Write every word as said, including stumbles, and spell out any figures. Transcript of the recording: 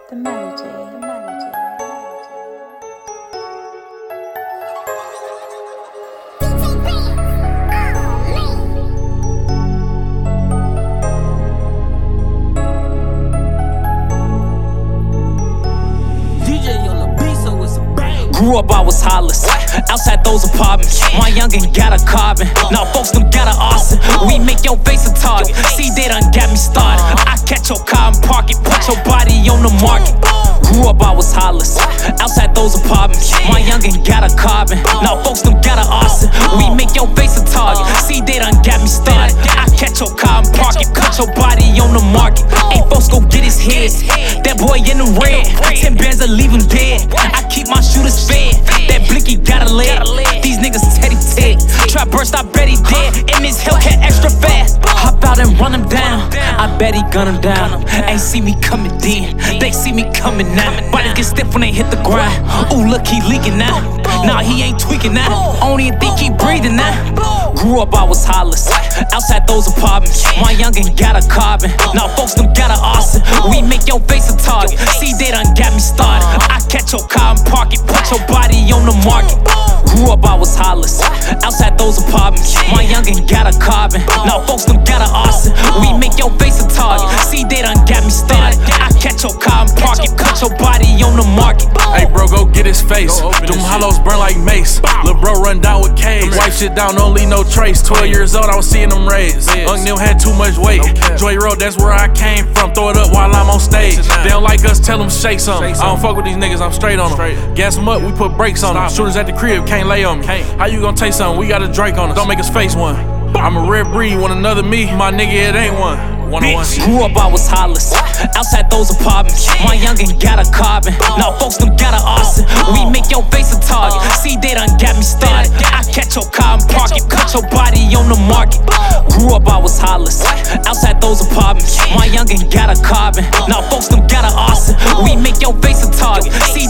The melody, the melody. Grew up, I was hollis. Outside those apartments, my youngin' got a carbon. Now folks done got a arson. We make your face a target. See, they done got me started. I catch your car and park it, put your body on the market. Grew up, I was hollis. Outside those apartments, my youngin' got a carbon. Now folks done got a arson. We make your face a target. See, they done got me started. I catch your car and park it, put your body on the market. Ain't folks go get his head. That boy in the red, ten bands will leave him dead. I keep my shooters fed. That blicky got a leg. These niggas teddy ted. Try burst, I bet he dead. And this Hellcat extra fast. Hop out and run him down. I bet he gun him down. Ain't see me coming then. They see me coming now. Bodies get stiff when they hit the ground. Ooh, look, he leaking now. Nah, he ain't tweaking now. Only think he breathing now. Grew up, I was hollis. Outside those apartments, my youngin' got a carbon. Now folks done got a arson. We make your face a target. See, they done got me started. I catch your car and park it, put your body on the market. Grew up, I was hollis. Outside those apartments, my youngin' got a carbon. Now folks done got a arson. We make your face a target. See, they done got me started. I catch your car and park it, put your body on the market. Hey bro, go get his face. Them hollows burn like mace. Lil' bro run down with K's. Wipe shit down, don't leave no trace. Twelve years old, I was seeing them raise. Unc Neil had too much weight. Joy Road, that's where I came from. Throw it up while I'm on stage. They don't like us, tell them shake something. I don't fuck with these niggas, I'm straight on them. Gas them up, we put brakes on them. Shooters at the crib, can't lay on me. How you gon' taste something? We got a Drake on us. Don't make us face one. I'm a rare breed, want another me. My nigga, it ain't one. Bitch. Grew up, I was hollis. Outside those apartments, my youngin' got a carbon. Now folks done got a arson. We make your face a target. See, they done got me started. I catch your car and park it, put your body on the market. Grew up, I was hollis. Outside those apartments, my youngin' got a carbon. Now folks done got a arson. We make your face a target. See,